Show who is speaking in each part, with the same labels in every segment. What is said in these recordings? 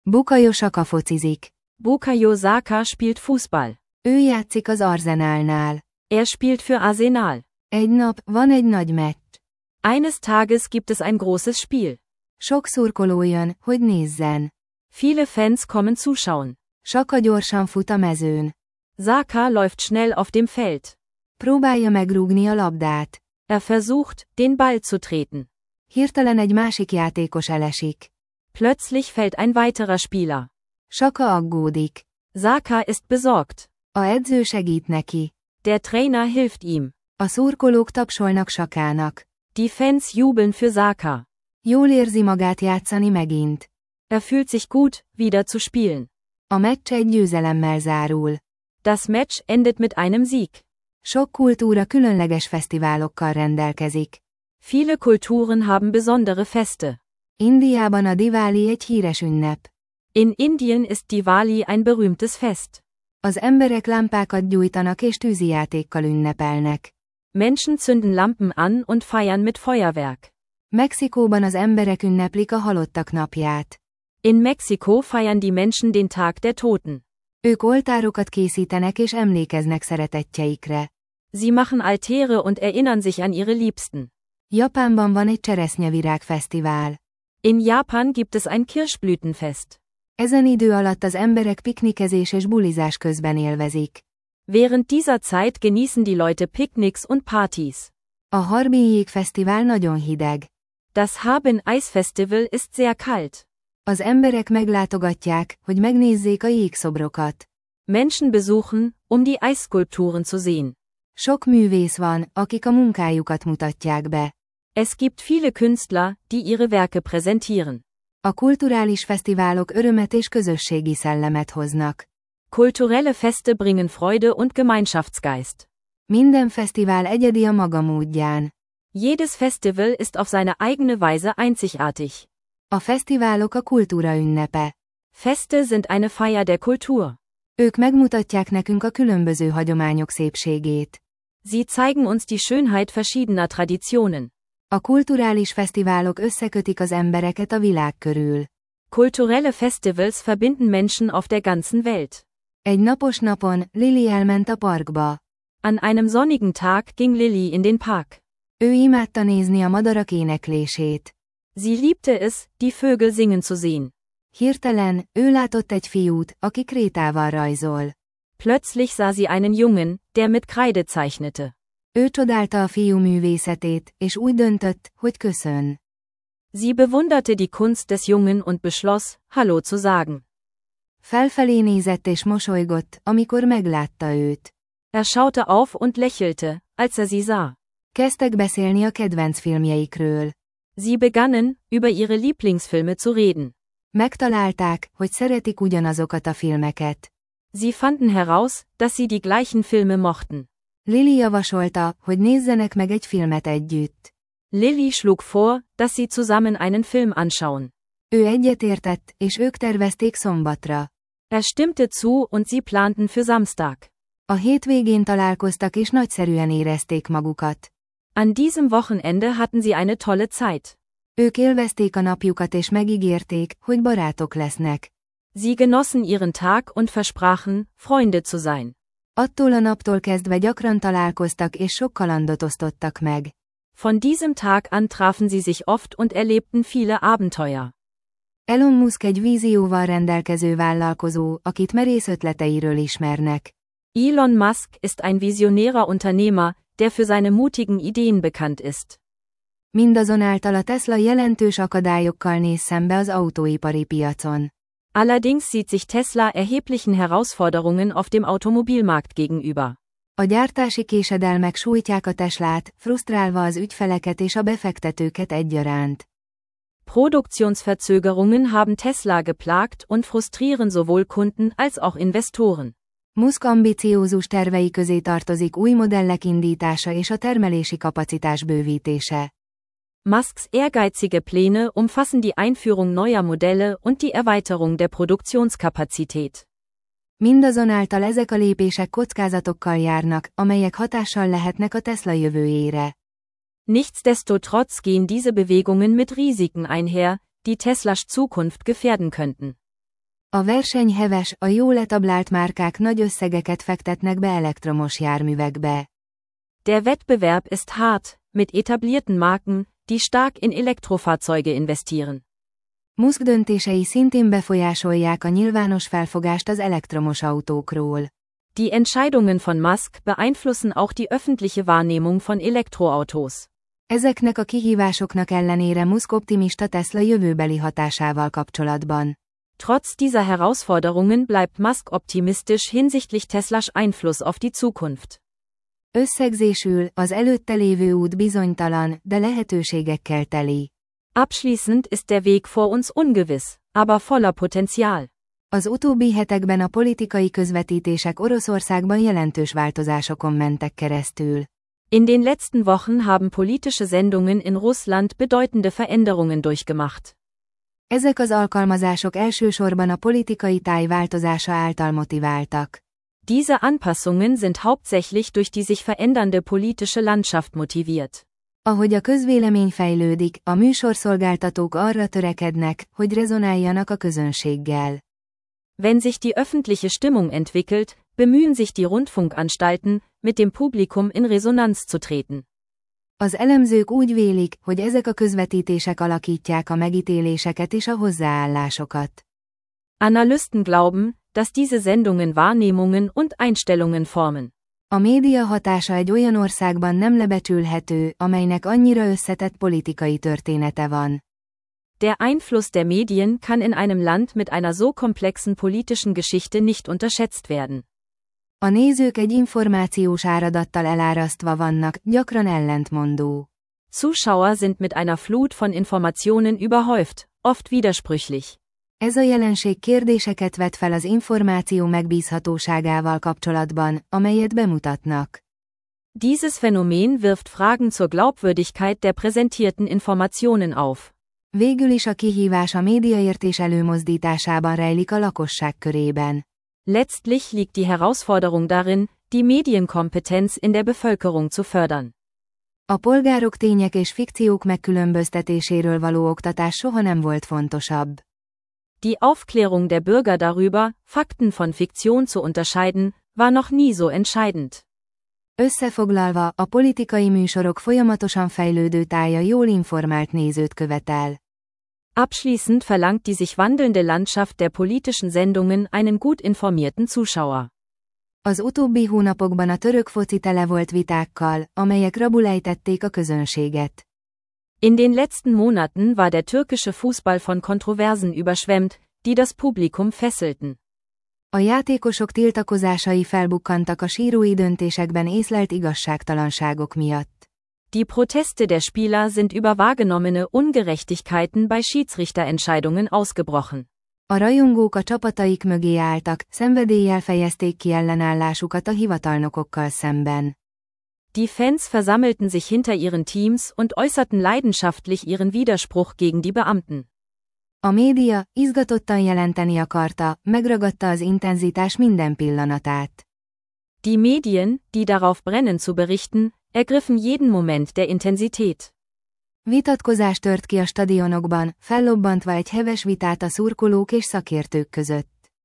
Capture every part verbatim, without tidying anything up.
Speaker 1: Bukayo Saka focizik.
Speaker 2: Bukayo Saka spielt Fußball.
Speaker 1: Ő játszik az Arsenalnál.
Speaker 2: Er spielt für Arsenal.
Speaker 1: Egy nap, van egy nagy meccs.
Speaker 2: Eines Tages gibt es ein großes Spiel.
Speaker 1: Sok szurkoló jön, hogy nézzen.
Speaker 2: Viele Fans kommen zuschauen.
Speaker 1: Saka gyorsan fut a mezőn.
Speaker 2: Saka läuft schnell auf dem Feld.
Speaker 1: Próbálja megrúgni a labdát.
Speaker 2: Er versucht, den Ball zu treten.
Speaker 1: Hirtelen egy másik játékos elesik.
Speaker 2: Plötzlich fällt ein weiterer Spieler.
Speaker 1: Saka aggódik.
Speaker 2: Saka ist besorgt.
Speaker 1: A edző segít neki.
Speaker 2: Der Trainer hilft ihm.
Speaker 1: A szurkolók tapsolnak Sakának.
Speaker 2: Die Fans jubeln für Saka.
Speaker 1: Jól érzi magát játszani megint.
Speaker 2: Er fühlt sich gut, wieder zu spielen.
Speaker 1: A meccs egy győzelemmel zárul.
Speaker 2: Das Match endet mit einem Sieg.
Speaker 1: Sok kultúra különleges fesztiválokkal rendelkezik.
Speaker 2: Viele Kulturen haben besondere Feste.
Speaker 1: Indiában a Diwali egy híres ünnep.
Speaker 2: In Indien ist Diwali ein berühmtes Fest.
Speaker 1: Az emberek lámpákat gyújtanak és tűzijátékkal ünnepelnek.
Speaker 2: Menschen zünden Lampen an und feiern mit Feuerwerk.
Speaker 1: Mexikóban az emberek ünneplik a halottak napját.
Speaker 2: In Mexiko feiern die Menschen den Tag der Toten.
Speaker 1: Ők oltárokat készítenek és emlékeznek szeretettjeikre.
Speaker 2: Sie machen Altäre und erinnern sich an ihre Liebsten.
Speaker 1: Japánban van egy cseresznyevirágfesztivál.
Speaker 2: In Japan gibt es ein Kirschblütenfest.
Speaker 1: Ezen idő alatt az emberek piknikezés és bulizás közben élvezik.
Speaker 2: Während dieser Zeit genießen die Leute Picknicks und Partys.
Speaker 1: A Harbin Jégfesztivál nagyon hideg.
Speaker 2: Das Harbin Eisfestival ist sehr kalt.
Speaker 1: Az emberek meglátogatják, hogy megnézzék a jégszobrokat.
Speaker 2: Menschen besuchen, um die Eisskulpturen zu sehen.
Speaker 1: Sok művész van, akik a munkájukat mutatják be.
Speaker 2: Es gibt viele Künstler, die ihre Werke präsentieren.
Speaker 1: A kulturális fesztiválok örömet és közösségi szellemet hoznak.
Speaker 2: Kulturelle Feste bringen Freude und Gemeinschaftsgeist.
Speaker 1: Minden fesztivál egyedi a maga módján.
Speaker 2: Jedes Festival ist auf seine eigene Weise einzigartig.
Speaker 1: A fesztiválok a kultúra ünnepe.
Speaker 2: Feste sind eine Feier der Kultur.
Speaker 1: Ők megmutatják nekünk a különböző hagyományok szépségét.
Speaker 2: Sie zeigen uns die Schönheit verschiedener Traditionen.
Speaker 1: A kulturális fesztiválok összekötik az embereket a világ körül.
Speaker 2: Kulturelle Festivals verbinden Menschen auf der ganzen Welt.
Speaker 1: Egy napos napon, Lily elment a parkba.
Speaker 2: An einem sonnigen Tag ging Lily in den Park.
Speaker 1: Ő imádta nézni a madarak éneklését.
Speaker 2: Sie liebte es, die Vögel singen zu sehen.
Speaker 1: Hirtelen, ő látott egy fiút, aki krétával rajzol.
Speaker 2: Plötzlich sah sie einen Jungen, der mit Kreide zeichnete.
Speaker 1: Ő csodálta a fiú művészetét, és úgy döntött, hogy köszön.
Speaker 2: Sie bewunderte die Kunst des Jungen und beschloss, Hallo zu sagen.
Speaker 1: Felfelé nézett és mosolygott, amikor meglátta őt.
Speaker 2: Er schaute auf und lächelte, als er sie sah.
Speaker 1: Kezdtek beszélni a kedvenc filmjeikről.
Speaker 2: Sie begannen, über ihre Lieblingsfilme zu reden.
Speaker 1: Megtalálták, hogy szeretik ugyanazokat a filmeket.
Speaker 2: Sie fanden heraus, dass sie die gleichen Filme mochten.
Speaker 1: Lily javasolta, hogy nézzenek meg egy filmet együtt.
Speaker 2: Lily schlug vor, dass sie zusammen einen Film anschauen.
Speaker 1: Ő egyetértett, és ők tervezték szombatra.
Speaker 2: Er stimmte zu und sie planten für Samstag.
Speaker 1: A hétvégén találkoztak és nagyszerűen érezték magukat.
Speaker 2: An diesem Wochenende hatten sie eine tolle Zeit.
Speaker 1: Ők élvezték a napjukat és megígérték, hogy barátok lesznek.
Speaker 2: Sie genossen ihren Tag und versprachen, Freunde zu sein.
Speaker 1: Attól a naptól kezdve gyakran találkoztak és sok kalandot osztottak meg.
Speaker 2: Von diesem Tag an trafen sie sich oft und erlebten viele Abenteuer.
Speaker 1: Elon Musk egy vízióval rendelkező vállalkozó, akit merész ötleteiről ismernek.
Speaker 2: Elon Musk ist ein visionärer Unternehmer, der für seine mutigen Ideen bekannt ist.
Speaker 1: Mindazonáltal a Tesla jelentős akadályokkal néz szembe az autóipari piacon.
Speaker 2: Allerdings sieht sich Tesla erheblichen Herausforderungen auf dem Automobilmarkt gegenüber.
Speaker 1: A gyártási késedelmek sújtják a Teslát, frusztrálva az ügyfeleket és a befektetőket egyaránt.
Speaker 2: Produktionsverzögerungen haben Tesla geplagt und frustrieren sowohl Kunden als auch Investoren.
Speaker 1: Musk ambiciózus tervei közé tartozik új modellek indítása és a termelési kapacitás bővítése.
Speaker 2: Musks ehrgeizige Pläne umfassen die Einführung neuer Modelle und die Erweiterung der Produktionskapazität.
Speaker 1: Mindazonáltal ezek a lépések kockázatokkal járnak, amelyek hatással lehetnek a Tesla jövőjére.
Speaker 2: Nichtsdestotrotz gehen diese Bewegungen mit Risiken einher, die Teslas Zukunft gefährden könnten.
Speaker 1: A verseny heves, a jól etablált márkák nagy összegeket fektetnek be elektromos járművekbe.
Speaker 2: Der Wettbewerb ist hart, mit etablierten Marken, die stark in Elektrofahrzeuge investieren.
Speaker 1: Musk döntései szintén befolyásolják a nyilvános felfogást az elektromos autókról.
Speaker 2: Die Entscheidungen von Musk beeinflussen auch die öffentliche Wahrnehmung von Elektroautos.
Speaker 1: Ezeknek a kihívásoknak ellenére Musk optimista Tesla jövőbeli hatásával kapcsolatban.
Speaker 2: Trotz dieser Herausforderungen bleibt Musk optimistisch hinsichtlich Teslas Einfluss auf die Zukunft.
Speaker 1: Összegzésül, az előtte lévő út bizonytalan, de lehetőségekkel teli.
Speaker 2: Abschließend ist der Weg vor uns ungewiss, aber voller Potenzial.
Speaker 1: Az utóbbi hetekben a politikai közvetítések Oroszországban jelentős változásokon mentek keresztül.
Speaker 2: In den letzten Wochen haben politische Sendungen in Russland bedeutende Veränderungen durchgemacht.
Speaker 1: Ezek az alkalmazások elsősorban a politikai táj változása által motiváltak.
Speaker 2: Diese Anpassungen sind hauptsächlich durch die sich verändernde politische Landschaft motiviert.
Speaker 1: Ahogy a közvélemény fejlődik, a műsorszolgáltatók arra törekednek, hogy rezonáljanak a közönséggel.
Speaker 2: Wenn sich die öffentliche Stimmung entwickelt, bemühen sich die Rundfunkanstalten, mit dem Publikum in Resonanz zu treten.
Speaker 1: Az elemzők úgy vélik, hogy ezek a közvetítések alakítják a megítéléseket és a hozzáállásokat.
Speaker 2: Analysten glauben, dass diese Sendungen Wahrnehmungen und Einstellungen formen.
Speaker 1: A média hatása egy olyan országban nem lebecsülhető, amelynek annyira összetett politikai története van.
Speaker 2: Der Einfluss der Medien kann in einem Land mit einer so komplexen politischen Geschichte nicht unterschätzt werden.
Speaker 1: A nézők egy információs áradattal elárasztva vannak, gyakran ellentmondó.
Speaker 2: Zuschauer sind mit einer Flut von Informationen überhäuft, oft widersprüchlich.
Speaker 1: Ez a jelenség kérdéseket vet fel az információ megbízhatóságával kapcsolatban, amelyet bemutatnak.
Speaker 2: Dieses Phänomen wirft Fragen zur Glaubwürdigkeit der präsentierten Informationen auf.
Speaker 1: Végül is a kihívás a médiaértés előmozdításában rejlik a lakosság körében.
Speaker 2: Letztlich liegt die Herausforderung darin, die Medienkompetenz in der Bevölkerung zu fördern.
Speaker 1: A polgárok tények és fikciók megkülönböztetéséről való oktatás soha nem volt fontosabb.
Speaker 2: Die Aufklärung der Bürger darüber, Fakten von Fiktion zu unterscheiden, war noch nie so entscheidend.
Speaker 1: Összefoglalva, a politikai műsorok folyamatosan fejlődő tája jól informált nézőt követel.
Speaker 2: Abschließend verlangt die sich wandelnde Landschaft der politischen Sendungen einen gut informierten Zuschauer.
Speaker 1: Az utóbbi hónapokban a török foci tele volt vitákkal, amelyek rabulejtették a közönséget.
Speaker 2: In den letzten Monaten war der türkische Fußball von Kontroversen überschwemmt, die das Publikum fesselten.
Speaker 1: A játékosok tiltakozásai felbukkantak a sírói döntésekben észlelt igazságtalanságok miatt.
Speaker 2: Die Proteste der Spieler sind über wahrgenommene Ungerechtigkeiten bei Schiedsrichterentscheidungen ausgebrochen.
Speaker 1: A rajongók a csapataik mögé álltak, szenvedéllyel fejezték ki ellenállásukat a hivatalnokokkal szemben.
Speaker 2: Die Fans versammelten sich hinter ihren Teams und äußerten leidenschaftlich ihren Widerspruch gegen die Beamten.
Speaker 1: A média izgatottan jelenteni akarta, megragadta az intenzitás minden pillanatát.
Speaker 2: Die Medien, die darauf brennen zu berichten, ergriffen jeden Moment der Intensität.
Speaker 1: Vitatkozás tört ki a stadionokban, fellobbantva egy heves vitát a szurkolók és szakértők között.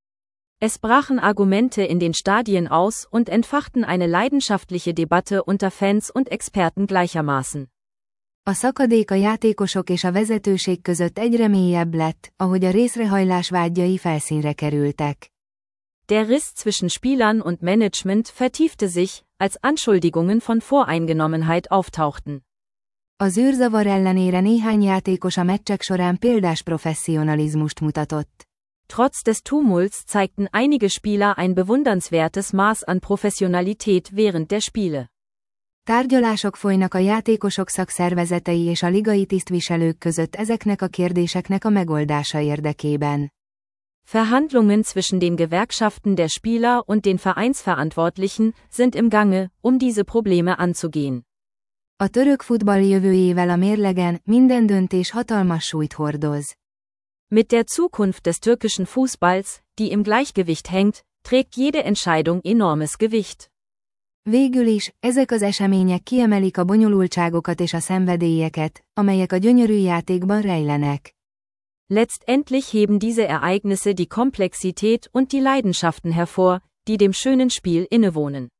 Speaker 2: Es brachen Argumente in den Stadien aus und entfachten eine leidenschaftliche Debatte unter Fans und Experten gleichermaßen.
Speaker 1: A szakadék a játékosok és a vezetőség között egyre mélyebb lett, ahogy a részrehajlás vágyai felszínre kerültek.
Speaker 2: Der Riss zwischen Spielern und Management vertiefte sich, als Anschuldigungen von Voreingenommenheit auftauchten.
Speaker 1: Az űrzavar ellenére néhány játékos a meccsek során példás professzionalizmust mutatott.
Speaker 2: Trotz des Tumults zeigten einige Spieler ein bewundernswertes Maß an Professionalität während der Spiele.
Speaker 1: Tárgyalások folynak a játékosok szakszervezetei és a ligai tisztviselők között ezeknek a kérdéseknek a megoldása érdekében.
Speaker 2: Verhandlungen zwischen den Gewerkschaften der Spieler und den Vereinsverantwortlichen sind im Gange, um diese Probleme anzugehen.
Speaker 1: A török futball jövőjével a mérlegen minden döntés hatalmas súlyt hordoz.
Speaker 2: Mit der Zukunft des türkischen Fußballs, die im Gleichgewicht hängt, trägt jede Entscheidung enormes Gewicht.
Speaker 1: Végül is, ezek az események kiemelik a bonyolultságokat és a szenvedélyeket, amelyek a gyönyörű játékban rejlenek.
Speaker 2: Letztendlich heben diese Ereignisse die Komplexität und die Leidenschaften hervor, die dem schönen Spiel innewohnen.